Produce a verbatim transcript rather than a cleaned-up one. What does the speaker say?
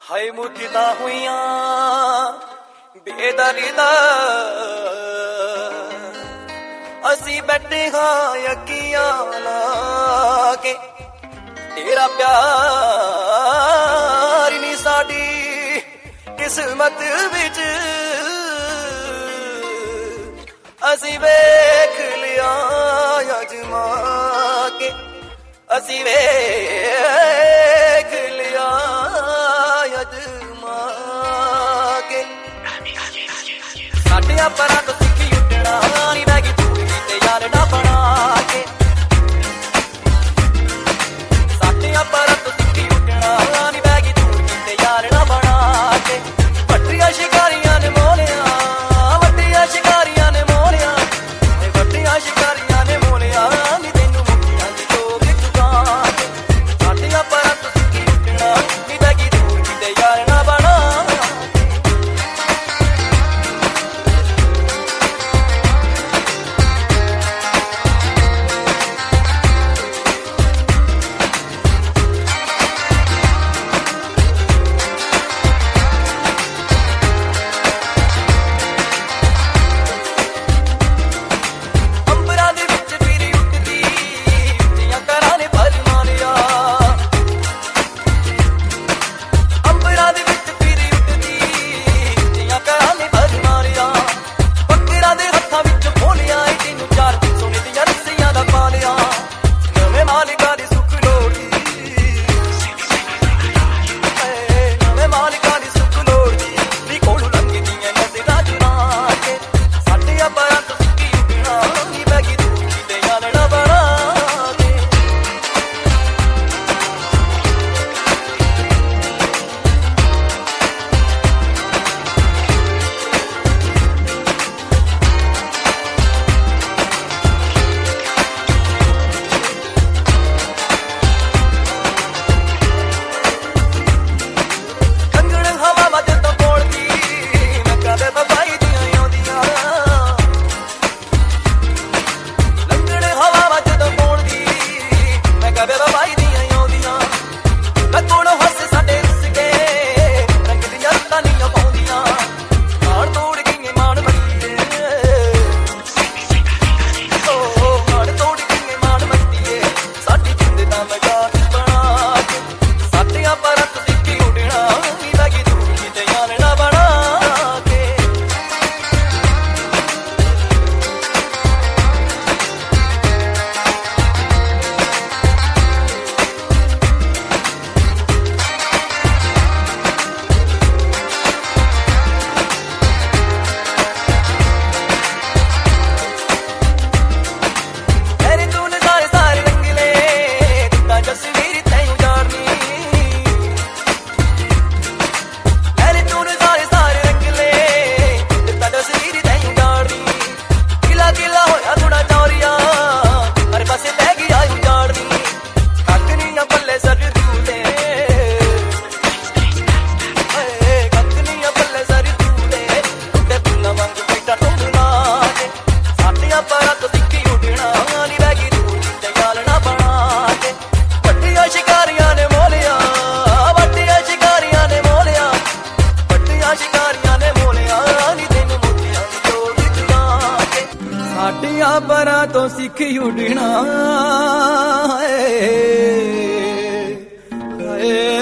ਹਾਏ ਮੁੱਝਦਾ ਹੋਈਆਂ ਬੇਦਰੀ ਦਾ ਅਸੀਂ ਬੈਠੇ ਹਾਂ ਅੱਖੀਆਂ ਲਾ ਕੇ ਤੇਰਾ ਪਿਆਰ ਨੀ ਸਾਡੀ ਕਿਸਮਤ ਵਿੱਚ ਅਸੀਂ ਵੇਖ ਲਿਆ ਅਜਮਾ ਕੇ ਅਸੀਂ ਵੇਖ ਲਿਆ ਅਜਮਾ ਕੇ ਸਾਡਿਆਂ ਪਰਾਂ ਤੋਂ ਸਿੱਖੀ ਉੱਡਣਾ ਨੀ ਬੈਗੀ ਤੂੰ ਤੇ ਯਾਰ ਨਾ ਬਣਾ ਕੇ ਸਾਡਿਆਂ ਪਰਾਂ ਤੋਂ ਸਿੱਖੀ ਉੱਡਣਾ ਨੀ ਬੈਗੀ ਤੂੰ ਤੇ ਯਾਰ ਨਾ ਬਣਾ ਕੇ ਵੱਡੀਆਂ ਸ਼ਿਕਾਰੀਆਂ ਨੇ ਮੋਲਿਆ ਵੱਡੀਆਂ ਸ਼ਿਕਾਰੀਆਂ ਨੇ ਮੋਲਿਆ ਤੇ ਵੱਡੀਆਂ ਸ਼ਿਕਾਰੀਆਂ ਨੇ ਮੋਲਿਆ ਨੀ ਤੈਨੂੰ ਮੁੱਕੀਆਂ ਦੀ ਟੋਕ ਚੁਕਾ ਕੇ ਸਾਡਿਆਂ ਪਰਾਂ ਤੋਂ ਸਿੱਖੀ ਉੱਡਣਾ ਨੀ ਬੈਗੀ ਤੂੰ ਤੇ ਯਾਰ ਨਾ ਬਣਾ ਸਾਡਿਆਂ ਪਰਾਂ ਤੋਂ ਸਿੱਖੀ ਉੱਡਣਾ ਏ ਏ